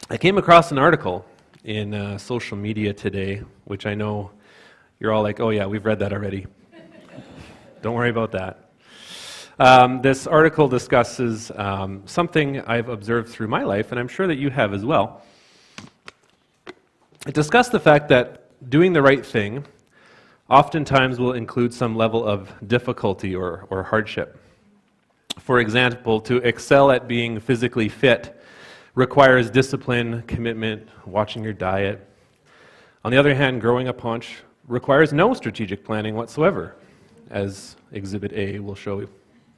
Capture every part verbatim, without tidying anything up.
I came across an article in uh, social media today, which I know you're all like, oh yeah, we've read that already. Don't worry about that. Um, this article discusses um, something I've observed through my life, and I'm sure that you have as well. It discussed the fact that doing the right thing oftentimes will include some level of difficulty or, or hardship. For example, to excel at being physically fit requires discipline, commitment, watching your diet. On the other hand, growing a paunch requires no strategic planning whatsoever, as Exhibit A will show you.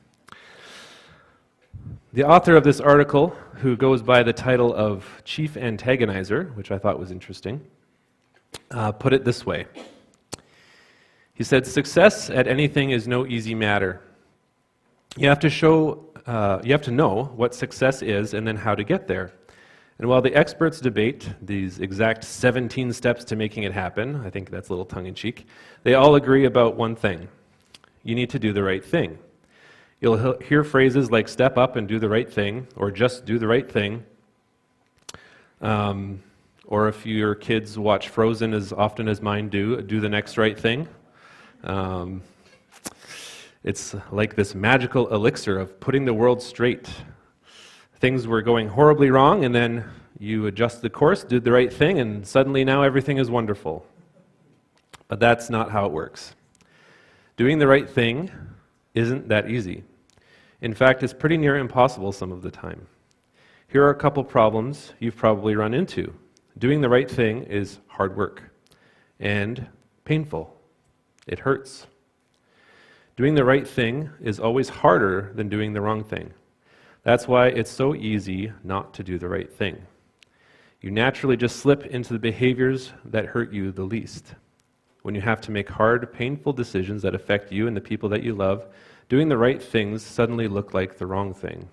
The author of this article, who goes by the title of Chief Antagonizer, which I thought was interesting, uh, put it this way. He said, "Success at anything is no easy matter. You have to show, uh, you have to know what success is and then how to get there. And while the experts debate these exact seventeen steps to making it happen," I think that's a little tongue-in-cheek, "they all agree about one thing. You need to do the right thing. You'll hear phrases like step up and do the right thing, or just do the right thing. Um, or if your kids watch Frozen as often as mine do, do the next right thing. Um, it's like this magical elixir of putting the world straight. Things were going horribly wrong, and then you adjust the course, did the right thing, and suddenly now everything is wonderful. But that's not how it works. Doing the right thing isn't that easy. In fact, it's pretty near impossible some of the time. Here are a couple problems you've probably run into. Doing the right thing is hard work and painful. It hurts. Doing the right thing is always harder than doing the wrong thing. That's why it's so easy not to do the right thing. You naturally just slip into the behaviors that hurt you the least. When you have to make hard, painful decisions that affect you and the people that you love, doing the right things suddenly look like the wrong thing.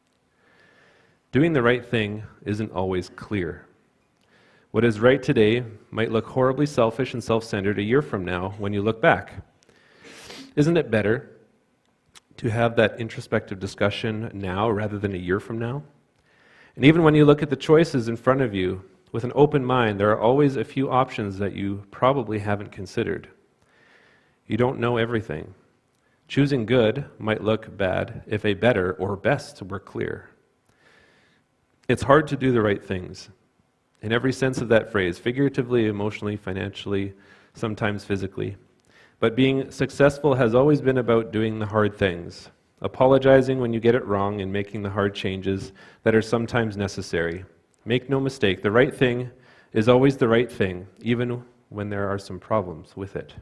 Doing the right thing isn't always clear. What is right today might look horribly selfish and self-centered a year from now when you look back. Isn't it better to have that introspective discussion now rather than a year from now? And even when you look at the choices in front of you, with an open mind, there are always a few options that you probably haven't considered. You don't know everything. Choosing good might look bad if a better or best were clear. It's hard to do the right things, in every sense of that phrase, figuratively, emotionally, financially, sometimes physically. But being successful has always been about doing the hard things, apologizing when you get it wrong and making the hard changes that are sometimes necessary. Make no mistake, the right thing is always the right thing, even when there are some problems with it.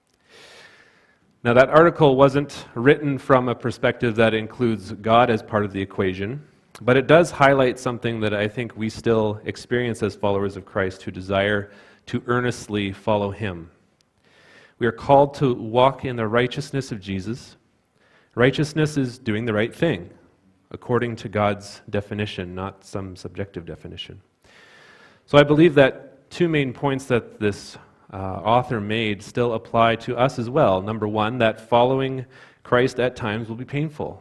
Now, that article wasn't written from a perspective that includes God as part of the equation, but it does highlight something that I think we still experience as followers of Christ who desire to earnestly follow Him. We are called to walk in the righteousness of Jesus. Righteousness is doing the right thing, according to God's definition, not some subjective definition. So I believe that two main points that this uh, author made still apply to us as well. Number one, that following Christ at times will be painful.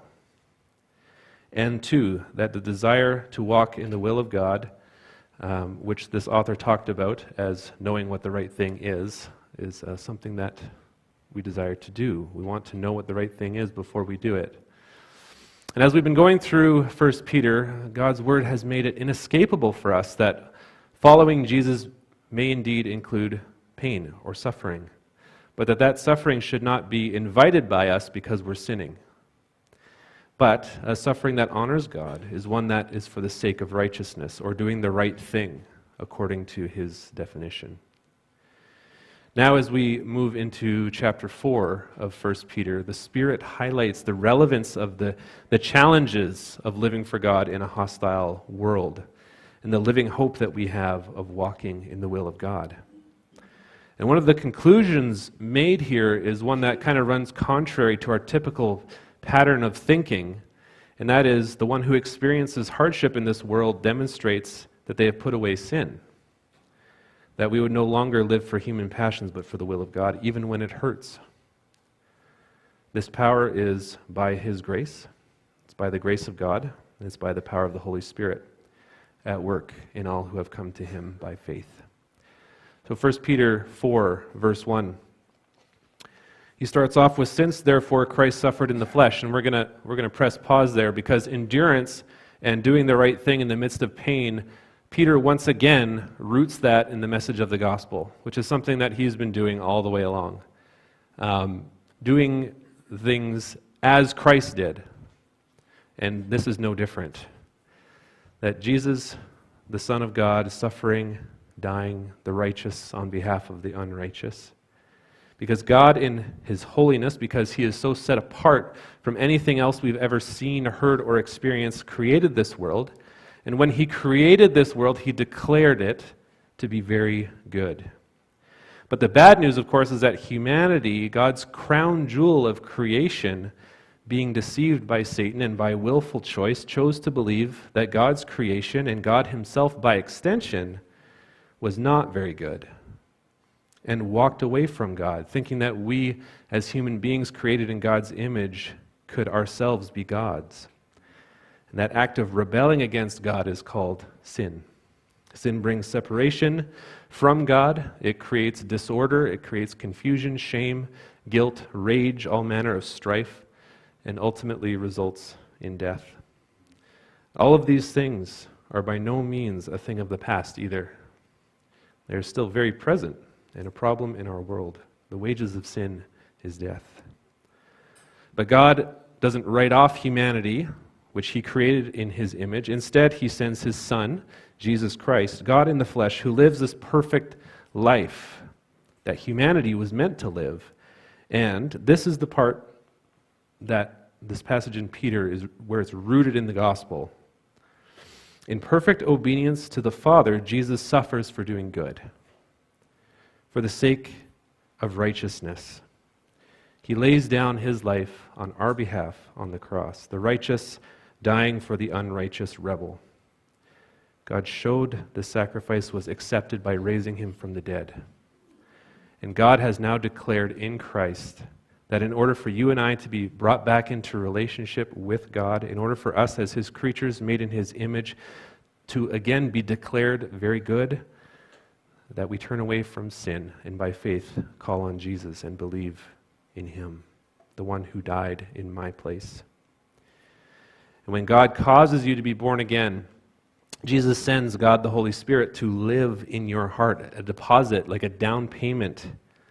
And two, that the desire to walk in the will of God, um, which this author talked about as knowing what the right thing is, is uh, something that we desire to do. We want to know what the right thing is before we do it. And as we've been going through First Peter, God's Word has made it inescapable for us that following Jesus may indeed include pain or suffering, but that that suffering should not be invited by us because we're sinning. But a suffering that honors God is one that is for the sake of righteousness or doing the right thing according to His definition. Now, as we move into chapter four of First Peter, the Spirit highlights the relevance of the, the challenges of living for God in a hostile world and the living hope that we have of walking in the will of God. And one of the conclusions made here is one that kind of runs contrary to our typical pattern of thinking, and that is the one who experiences hardship in this world demonstrates that they have put away sin. That we would no longer live for human passions, but for the will of God, even when it hurts. This power is by His grace. It's by the grace of God, and it's by the power of the Holy Spirit. at work in all who have come to him by faith. So First Peter four, verse one. He starts off with, "Since therefore Christ suffered in the flesh," and we're gonna we're gonna press pause there, because endurance and doing the right thing in the midst of pain, Peter once again roots that in the message of the gospel, which is something that he's been doing all the way along. Um, doing things as Christ did. And this is no different. That Jesus, the Son of God, suffering, dying, the righteous on behalf of the unrighteous. Because God in his holiness, because he is so set apart from anything else we've ever seen, heard, or experienced, created this world. And when he created this world, he declared it to be very good. But the bad news, of course, is that humanity, God's crown jewel of creation, being deceived by Satan and by willful choice, chose to believe that God's creation, and God himself by extension, was not very good, and walked away from God, thinking that we, as human beings created in God's image, could ourselves be gods. And that act of rebelling against God is called sin. Sin brings separation from God. It creates disorder. It creates confusion, shame, guilt, rage, all manner of strife, and ultimately results in death. All of these things are by no means a thing of the past either. They're still very present and a problem in our world. The wages of sin is death. But God doesn't write off humanity, which he created in his image. Instead, he sends his Son, Jesus Christ, God in the flesh, who lives this perfect life that humanity was meant to live. And this is the part that this passage in Peter is where it's rooted in the gospel. In perfect obedience to the Father, Jesus suffers for doing good, for the sake of righteousness. He lays down his life on our behalf on the cross, the righteous dying for the unrighteous rebel. God showed the sacrifice was accepted by raising him from the dead. And God has now declared in Christ that in order for you and I to be brought back into relationship with God, in order for us as his creatures made in his image to again be declared very good, that we turn away from sin and by faith call on Jesus and believe in him, the one who died in my place. And when God causes you to be born again, Jesus sends God the Holy Spirit to live in your heart, a deposit, like a down payment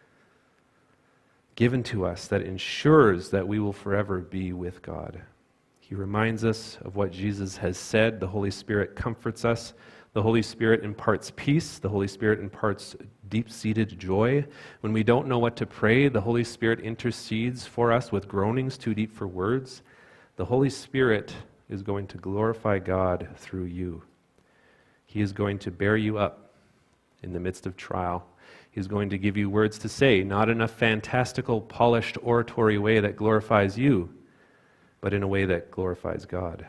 given to us that ensures that we will forever be with God. He reminds us of what Jesus has said. The Holy Spirit comforts us. The Holy Spirit imparts peace. The Holy Spirit imparts deep-seated joy. When we don't know what to pray, the Holy Spirit intercedes for us with groanings too deep for words. The Holy Spirit is going to glorify God through you. He is going to bear you up in the midst of trial. He's going to give you words to say, not in a fantastical, polished oratory way that glorifies you, but in a way that glorifies God.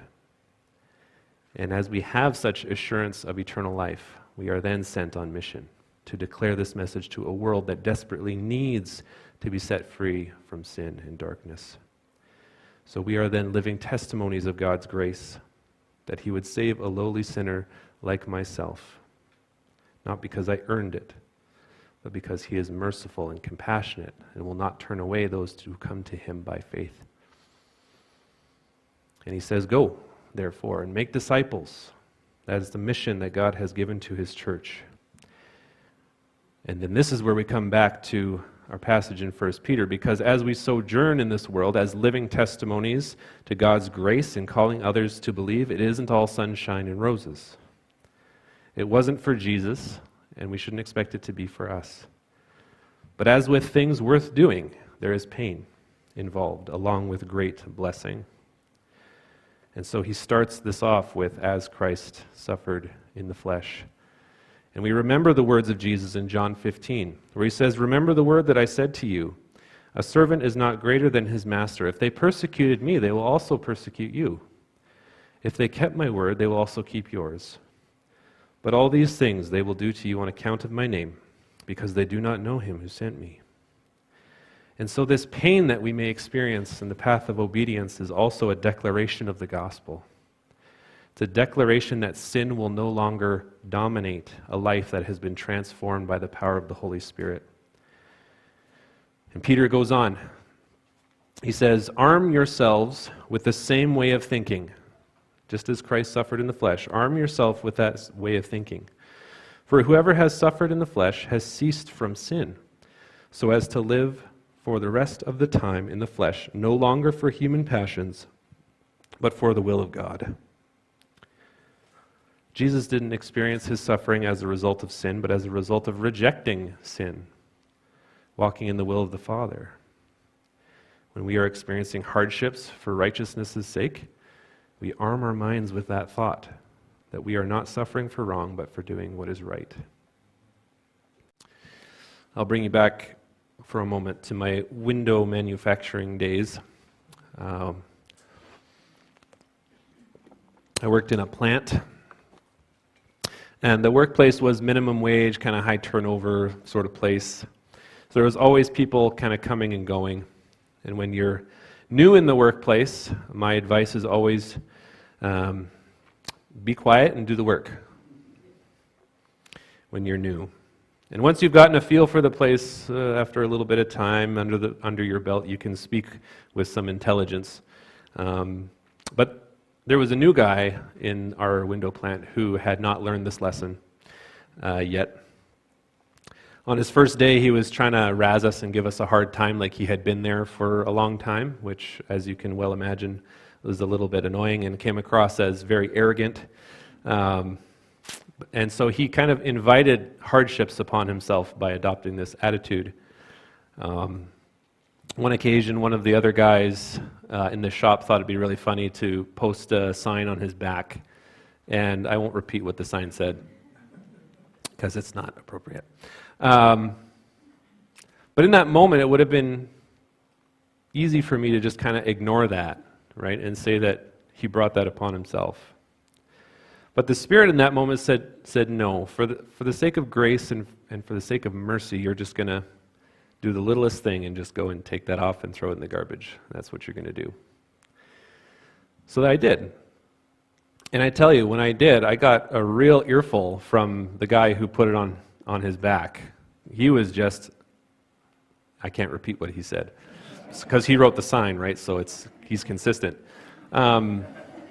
And as we have such assurance of eternal life, we are then sent on mission to declare this message to a world that desperately needs to be set free from sin and darkness. So we are then living testimonies of God's grace, that he would save a lowly sinner like myself, not because I earned it, but because he is merciful and compassionate and will not turn away those who come to him by faith. And he says, go, therefore, and make disciples. That is the mission that God has given to his church. And then this is where we come back to our passage in First Peter, because as we sojourn in this world as living testimonies to God's grace and calling others to believe, it isn't all sunshine and roses. It wasn't for Jesus, and we shouldn't expect it to be for us. But as with things worth doing, there is pain involved, along with great blessing. And so he starts this off with, as Christ suffered in the flesh. And we remember the words of Jesus in John fifteen, where he says, remember the word that I said to you, a servant is not greater than his master. If they persecuted me, they will also persecute you. If they kept my word, they will also keep yours. But all these things they will do to you on account of my name, because they do not know him who sent me. And so this pain that we may experience in the path of obedience is also a declaration of the gospel. It's a declaration that sin will no longer dominate a life that has been transformed by the power of the Holy Spirit. And Peter goes on. He says, "Arm yourselves with the same way of thinking." Just as Christ suffered in the flesh, arm yourself with that way of thinking. "For whoever has suffered in the flesh has ceased from sin, so as to live for the rest of the time in the flesh, no longer for human passions, but for the will of God." Jesus didn't experience his suffering as a result of sin, but as a result of rejecting sin, walking in the will of the Father. When we are experiencing hardships for righteousness' sake, we arm our minds with that thought, that we are not suffering for wrong, but for doing what is right. I'll bring you back for a moment to my window manufacturing days. Um, I worked in a plant, and the workplace was minimum wage, kind of high turnover sort of place. So there was always people kind of coming and going. And when you're new in the workplace, my advice is always um, be quiet and do the work when you're new. And once you've gotten a feel for the place, uh, after a little bit of time under the under your belt, you can speak with some intelligence. Um, but there was a new guy in our window plant who had not learned this lesson uh, yet. On his first day, he was trying to razz us and give us a hard time like he had been there for a long time, which, as you can well imagine, was a little bit annoying and came across as very arrogant. Um, and so he kind of invited hardships upon himself by adopting this attitude. Um, one occasion, one of the other guys uh, in the shop thought it'd be really funny to post a sign on his back, and I won't repeat what the sign said, because it's not appropriate. Um, but in that moment, it would have been easy for me to just kind of ignore that, right, and say that he brought that upon himself. But the Spirit in that moment said, said no. For the, for the sake of grace and, and for the sake of mercy, you're just going to do the littlest thing and just go and take that off and throw it in the garbage. That's what you're going to do. So I did. And I tell you, when I did, I got a real earful from the guy who put it on, on his back. He was just, I can't repeat what he said, because he wrote the sign, right? So it's he's consistent. Um,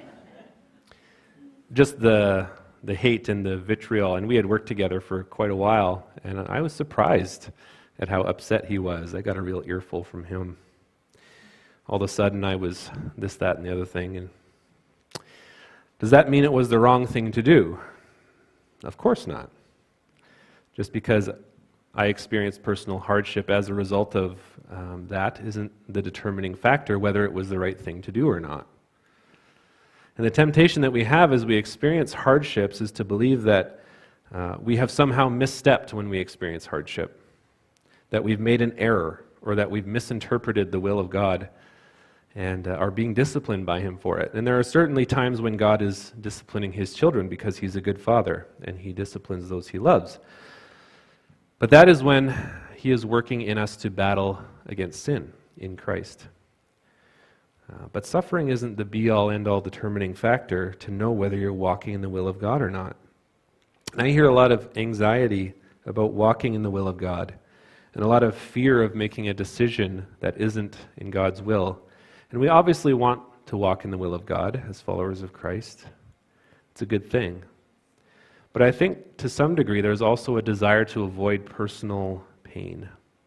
just the the hate and the vitriol, and we had worked together for quite a while, and I was surprised at how upset he was. I got a real earful from him. All of a sudden, I was this, that, and the other thing. And does that mean it was the wrong thing to do? Of course not. Just because I experienced personal hardship as a result of um, that isn't the determining factor whether it was the right thing to do or not. And the temptation that we have as we experience hardships is to believe that uh, we have somehow misstepped when we experience hardship, that we've made an error, or that we've misinterpreted the will of God and uh, are being disciplined by Him for it. And there are certainly times when God is disciplining His children because He's a good Father and He disciplines those He loves. But that is when He is working in us to battle against sin in Christ. Uh, but suffering isn't the be-all, end-all determining factor to know whether you're walking in the will of God or not. And I hear a lot of anxiety about walking in the will of God, and a lot of fear of making a decision that isn't in God's will. And we obviously want to walk in the will of God as followers of Christ. It's a good thing. But I think to some degree there's also a desire to avoid personal pain.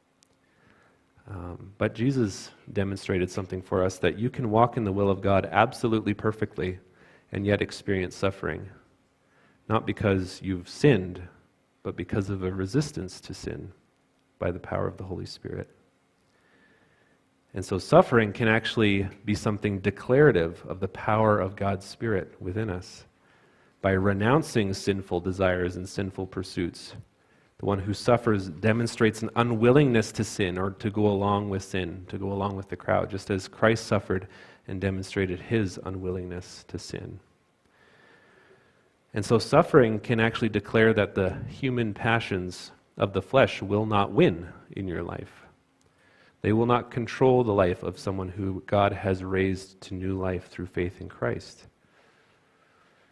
Um, but Jesus demonstrated something for us, that you can walk in the will of God absolutely perfectly and yet experience suffering. Not because you've sinned, but because of a resistance to sin by the power of the Holy Spirit. And so suffering can actually be something declarative of the power of God's Spirit within us. By renouncing sinful desires and sinful pursuits, the one who suffers demonstrates an unwillingness to sin or to go along with sin, to go along with the crowd, just as Christ suffered and demonstrated His unwillingness to sin. And so suffering can actually declare that the human passions of the flesh will not win in your life. They will not control the life of someone who God has raised to new life through faith in Christ.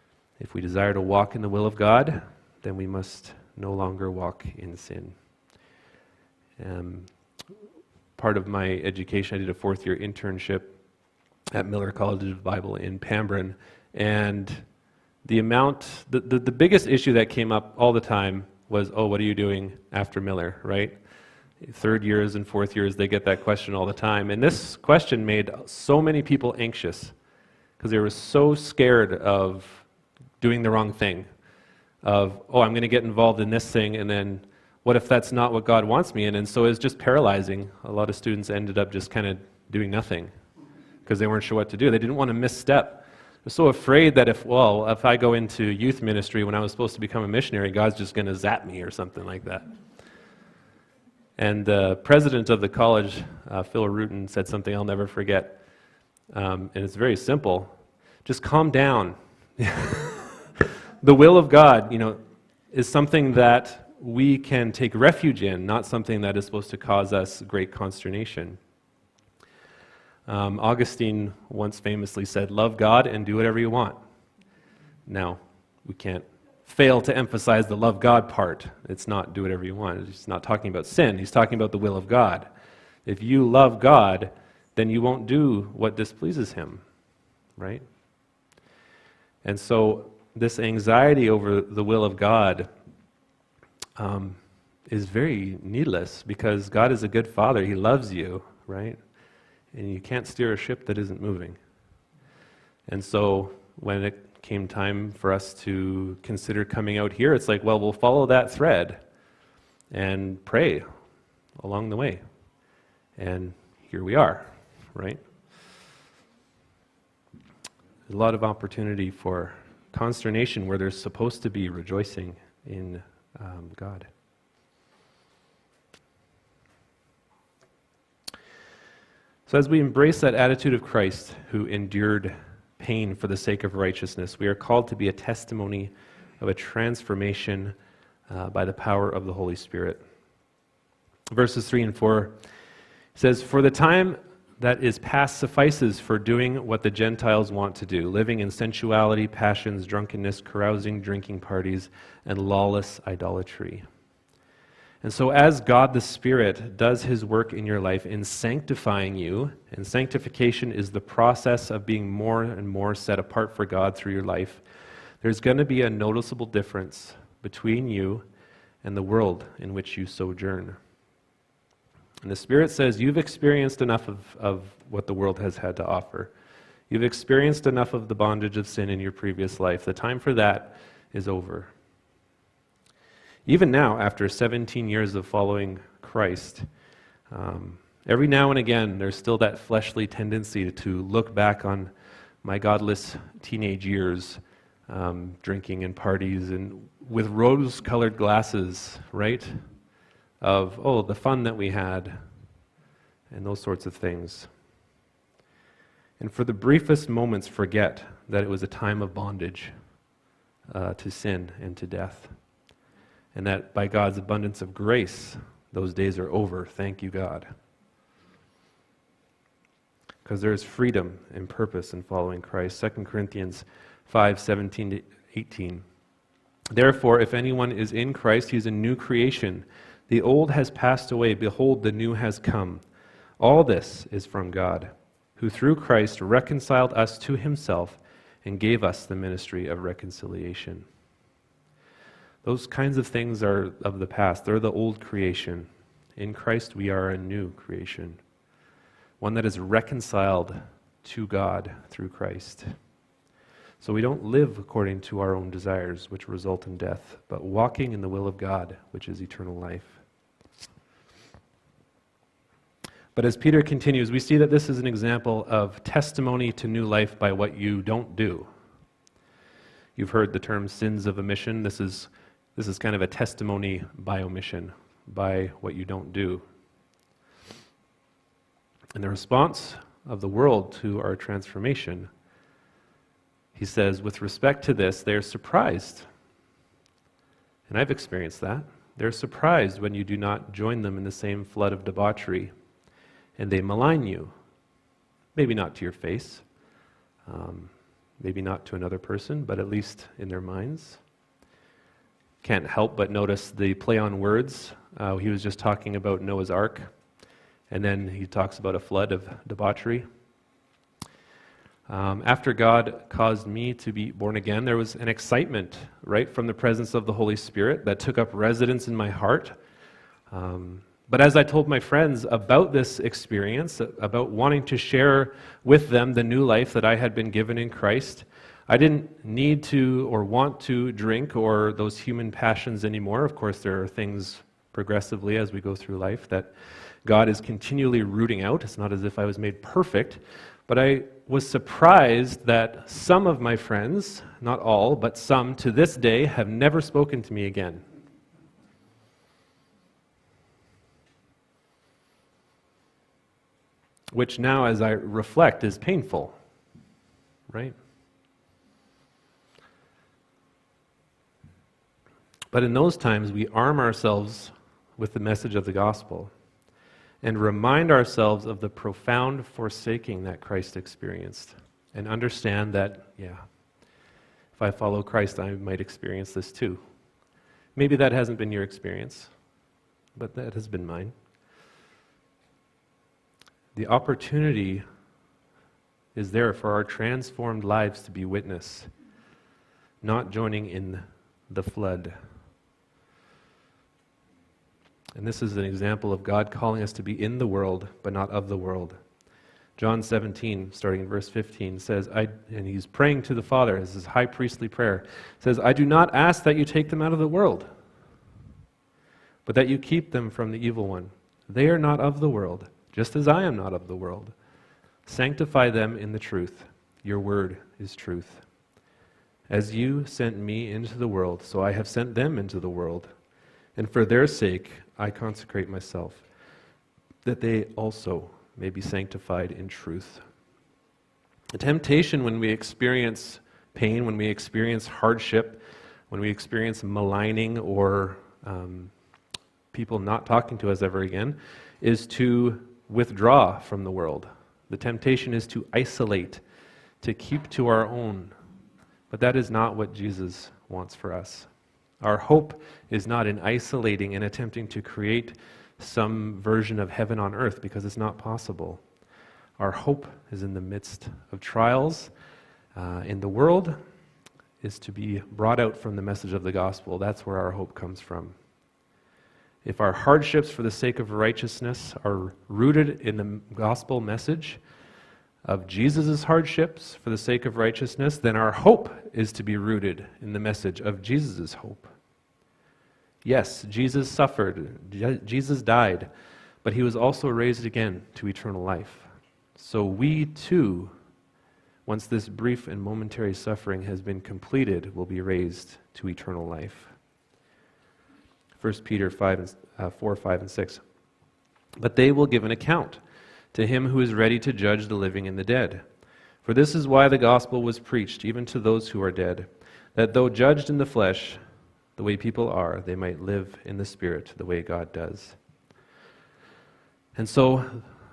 If we desire to walk in the will of God, then we must no longer walk in sin. Um, part of my education, I did a fourth year internship at Miller College of Bible in Pembroke, and the amount, the, the, the biggest issue that came up all the time was, oh, what are you doing after Miller, right? Third years and fourth years, they get that question all the time. And this question made so many people anxious because they were so scared of doing the wrong thing, of, oh, I'm going to get involved in this thing, and then what if that's not what God wants me in? And so it was just paralyzing. A lot of students ended up just kind of doing nothing because they weren't sure what to do. They didn't want to misstep. They're so afraid that if, well, if I go into youth ministry when I was supposed to become a missionary, God's just going to zap me or something like that. And the president of the college, uh, Phil Rutan, said something I'll never forget. Um, and it's very simple. Just calm down. The will of God, you know, is something that we can take refuge in, not something that is supposed to cause us great consternation. Um, Augustine once famously said, love God and do whatever you want. Now, we can't fail to emphasize the love God part. It's not do whatever you want. He's not talking about sin. He's talking about the will of God. If you love God, then you won't do what displeases Him, right? And so this anxiety over the will of God um, is very needless because God is a good Father. He loves you, right? And you can't steer a ship that isn't moving. And so when it came time for us to consider coming out here, it's like, well, we'll follow that thread and pray along the way. And here we are, right? There's a lot of opportunity for consternation where there's supposed to be rejoicing in um, God. So as we embrace that attitude of Christ who endured pain for the sake of righteousness, we are called to be a testimony of a transformation uh, by the power of the Holy Spirit. Verses three and four says, for the time that is past suffices for doing what the Gentiles want to do, living in sensuality, passions, drunkenness, carousing, drinking parties, and lawless idolatry. And so as God the Spirit does His work in your life in sanctifying you, and sanctification is the process of being more and more set apart for God through your life, there's going to be a noticeable difference between you and the world in which you sojourn. And the Spirit says, you've experienced enough of, of what the world has had to offer. You've experienced enough of the bondage of sin in your previous life. The time for that is over. Even now, after seventeen years of following Christ, um, every now and again, there's still that fleshly tendency to look back on my godless teenage years, um, drinking and parties, and with rose-colored glasses, right? Of, oh, the fun that we had, and those sorts of things. And for the briefest moments, forget that it was a time of bondage uh, to sin and to death. And that by God's abundance of grace, those days are over. Thank you, God. Because there is freedom and purpose in following Christ. Second Corinthians five, seventeen to eighteen. Therefore, if anyone is in Christ, he is a new creation. The old has passed away. Behold, the new has come. All this is from God, who through Christ reconciled us to Himself and gave us the ministry of reconciliation. Those kinds of things are of the past. They're the old creation. In Christ, we are a new creation, one that is reconciled to God through Christ. So we don't live according to our own desires, which result in death, but walking in the will of God, which is eternal life. But as Peter continues, we see that this is an example of testimony to new life by what you don't do. You've heard the term sins of omission. This is This is kind of a testimony by omission, by what you don't do. And the response of the world to our transformation, he says, with respect to this, they're surprised. And I've experienced that. They're surprised when you do not join them in the same flood of debauchery, and they malign you. Maybe not to your face, um, maybe not to another person, but at least in their minds. Can't help but notice the play on words. Uh, he was just talking about Noah's Ark, and then he talks about a flood of debauchery. Um, after God caused me to be born again, there was an excitement, right, from the presence of the Holy Spirit that took up residence in my heart. Um, but as I told my friends about this experience, about wanting to share with them the new life that I had been given in Christ, I didn't need to or want to drink or those human passions anymore. Of course, there are things progressively as we go through life that God is continually rooting out. It's not as if I was made perfect, but I was surprised that some of my friends, not all, but some to this day, have never spoken to me again. Which now, as I reflect, is painful, right? But in those times, we arm ourselves with the message of the gospel and remind ourselves of the profound forsaking that Christ experienced, and understand that, yeah, if I follow Christ, I might experience this too. Maybe that hasn't been your experience, but that has been mine. The opportunity is there for our transformed lives to be witness, not joining in the flood. And this is an example of God calling us to be in the world, but not of the world. John seventeen, starting in verse fifteen, says, I, and he's praying to the Father, this is high priestly prayer, says, I do not ask that you take them out of the world, but that you keep them from the evil one. They are not of the world, just as I am not of the world. Sanctify them in the truth. Your word is truth. As you sent me into the world, so I have sent them into the world. And for their sake I consecrate myself, that they also may be sanctified in truth. The temptation when we experience pain, when we experience hardship, when we experience maligning or um, people not talking to us ever again, is to withdraw from the world. The temptation is to isolate, to keep to our own. But that is not what Jesus wants for us. Our hope is not in isolating and attempting to create some version of heaven on earth, because it's not possible. Our hope is in the midst of trials uh, in the world, is to be brought out from the message of the gospel. That's where our hope comes from. If our hardships for the sake of righteousness are rooted in the gospel message of Jesus' hardships for the sake of righteousness, then our hope is to be rooted in the message of Jesus' hope. Yes, Jesus suffered, Jesus died, but he was also raised again to eternal life. So we too, once this brief and momentary suffering has been completed, will be raised to eternal life. First Peter five and, uh, four, five, and six. But they will give an account to him who is ready to judge the living and the dead. For this is why the gospel was preached, even to those who are dead, that though judged in the flesh, the way people are, they might live in the Spirit, the way God does. And so,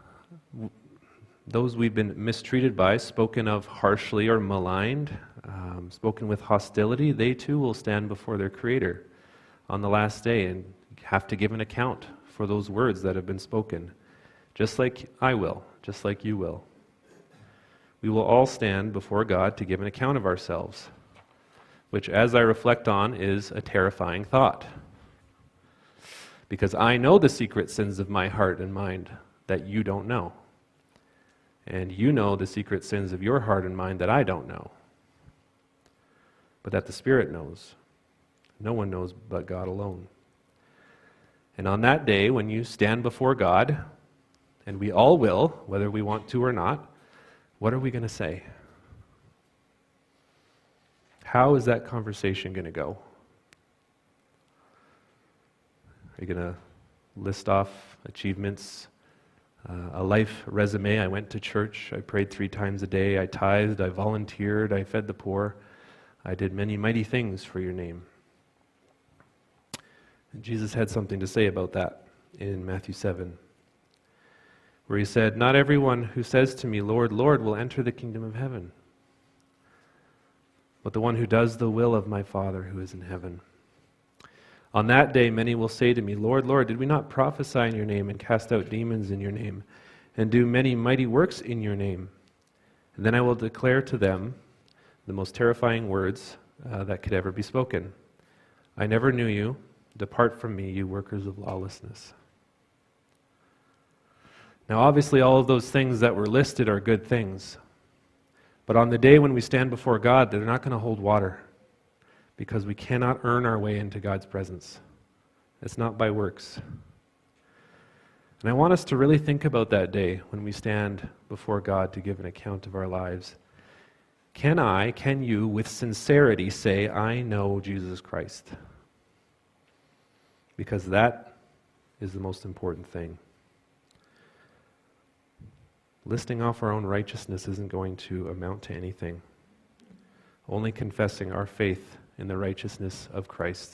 those we've been mistreated by, spoken of harshly or maligned, um, spoken with hostility, they too will stand before their Creator on the last day and have to give an account for those words that have been spoken, just like I will, just like you will. We will all stand before God to give an account of ourselves, which, as I reflect on, is a terrifying thought. Because I know the secret sins of my heart and mind that you don't know. And you know the secret sins of your heart and mind that I don't know. But that the Spirit knows. No one knows but God alone. And on that day, when you stand before God, and we all will, whether we want to or not, what are we going to say? How is that conversation going to go? Are you going to list off achievements, uh, a life resume? I went to church, I prayed three times a day, I tithed, I volunteered, I fed the poor, I did many mighty things for your name. And Jesus had something to say about that in Matthew seven, where he said, not everyone who says to me, Lord, Lord, will enter the kingdom of heaven, but the one who does the will of my Father who is in heaven. On that day many will say to me, Lord, Lord, did we not prophesy in your name and cast out demons in your name and do many mighty works in your name? And then I will declare to them the most terrifying words uh, that could ever be spoken. I never knew you. Depart from me, you workers of lawlessness. Now, obviously, all of those things that were listed are good things. But on the day when we stand before God, they're not going to hold water because we cannot earn our way into God's presence. It's not by works. And I want us to really think about that day when we stand before God to give an account of our lives. Can I, can you, with sincerity say, I know Jesus Christ? Because that is the most important thing. Listing off our own righteousness isn't going to amount to anything. Only confessing our faith in the righteousness of Christ.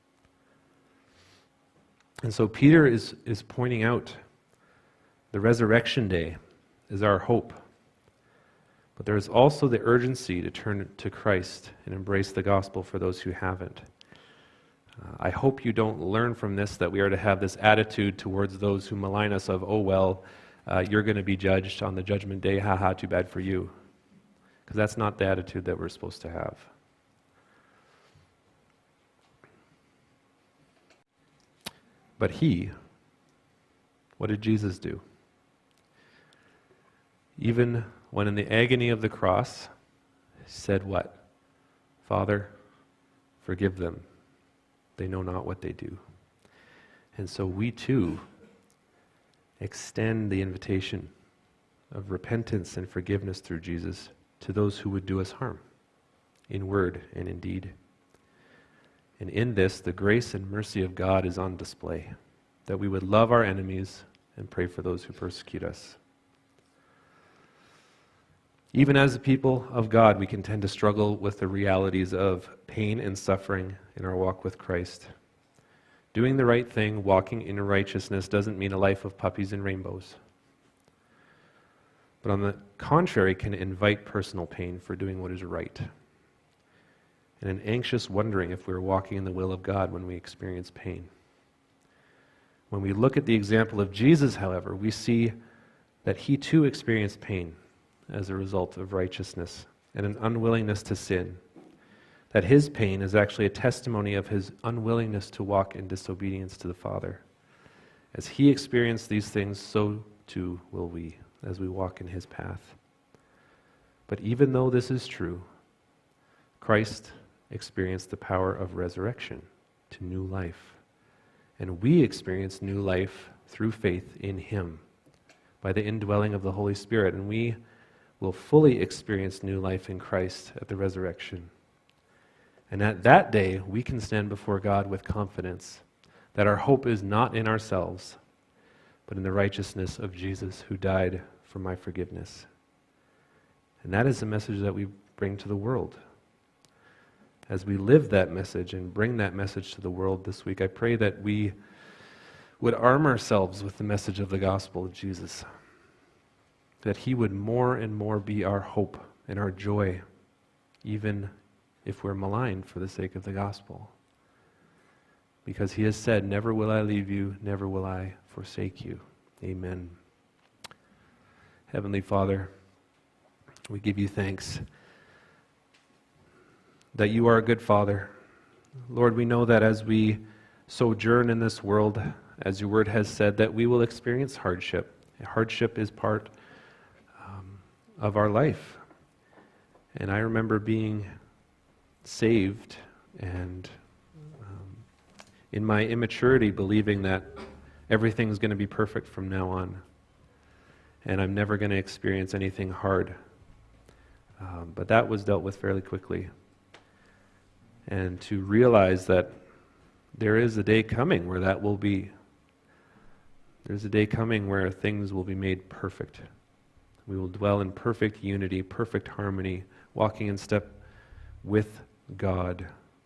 And so Peter is, is pointing out the resurrection day is our hope. But there is also the urgency to turn to Christ and embrace the gospel for those who haven't. Uh, I hope you don't learn from this that we are to have this attitude towards those who malign us of, oh well, uh, you're going to be judged on the judgment day, haha, too bad for you. Because that's not the attitude that we're supposed to have. But he, what did Jesus do? Even when in the agony of the cross, said what? Father, forgive them. They know not what they do. And so we too extend the invitation of repentance and forgiveness through Jesus to those who would do us harm, in word and in deed. And in this, the grace and mercy of God is on display, that we would love our enemies and pray for those who persecute us. Even as the people of God, we can tend to struggle with the realities of pain and suffering in our walk with Christ. Doing the right thing, walking in righteousness, doesn't mean a life of puppies and rainbows. But on the contrary, can invite personal pain for doing what is right. And an anxious wondering if we're walking in the will of God when we experience pain. When we look at the example of Jesus, however, we see that he too experienced pain as a result of righteousness and an unwillingness to sin. That his pain is actually a testimony of his unwillingness to walk in disobedience to the Father. As he experienced these things, so too will we, as we walk in his path. But even though this is true, Christ experienced the power of resurrection to new life. And we experience new life through faith in him, by the indwelling of the Holy Spirit. And we will fully experience new life in Christ at the resurrection. And at that day, we can stand before God with confidence that our hope is not in ourselves, but in the righteousness of Jesus who died for my forgiveness. And that is the message that we bring to the world. As we live that message and bring that message to the world this week, I pray that we would arm ourselves with the message of the gospel of Jesus. That he would more and more be our hope and our joy, even if we're maligned for the sake of the gospel. Because he has said, never will I leave you, never will I forsake you. Amen. Heavenly Father, we give you thanks that you are a good Father. Lord, we know that as we sojourn in this world, as your word has said, that we will experience hardship. Hardship is part um, of our life. And I remember being saved and um, in my immaturity believing that everything's going to be perfect from now on. And I'm never going to experience anything hard. Um, but that was dealt with fairly quickly. And to realize that there is a day coming where that will be. There's a day coming where things will be made perfect. We will dwell in perfect unity, perfect harmony, walking in step with God,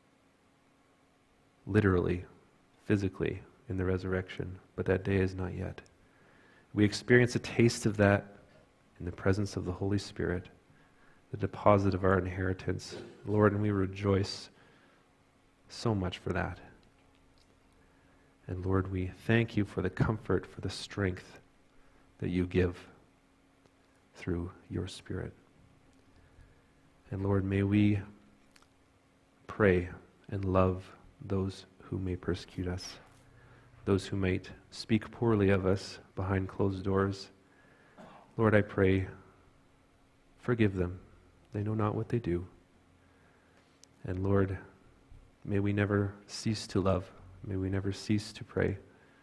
literally, physically, in the resurrection. But that day is not yet. We experience a taste of that in the presence of the Holy Spirit, the deposit of our inheritance. Lord, and we rejoice so much for that. And Lord, we thank you for the comfort, for the strength that you give through your Spirit. And Lord, may we pray and love those who may persecute us, those who might speak poorly of us behind closed doors. Lord, I pray, forgive them. They know not what they do. And Lord, may we never cease to love. May we never cease to pray.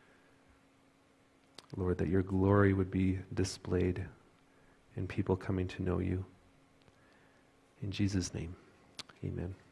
Lord, that your glory would be displayed in people coming to know you. In Jesus' name, amen.